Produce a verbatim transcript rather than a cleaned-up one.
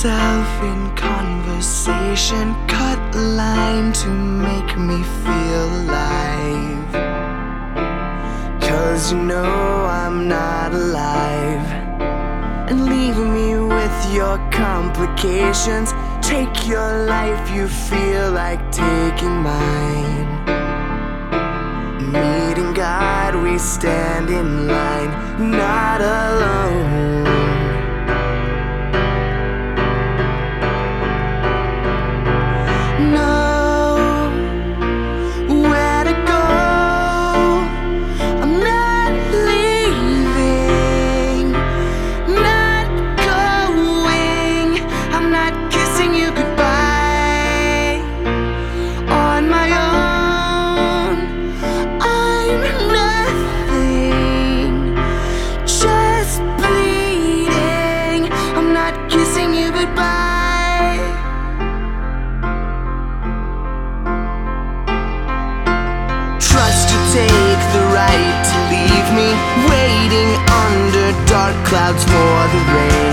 myself in conversation, cut a line to make me feel alive. Cause you know I'm not alive. And leave me with your complications. Take your life, you feel like taking mine. Meeting God, we stand in line, not alone. Know where to go. I'm not leaving, not going. I'm not kissing you goodbye on my own. I'm nothing, just bleeding. I'm not kissing you goodbye. Trust you take the right to leave me waiting under dark clouds for the rain.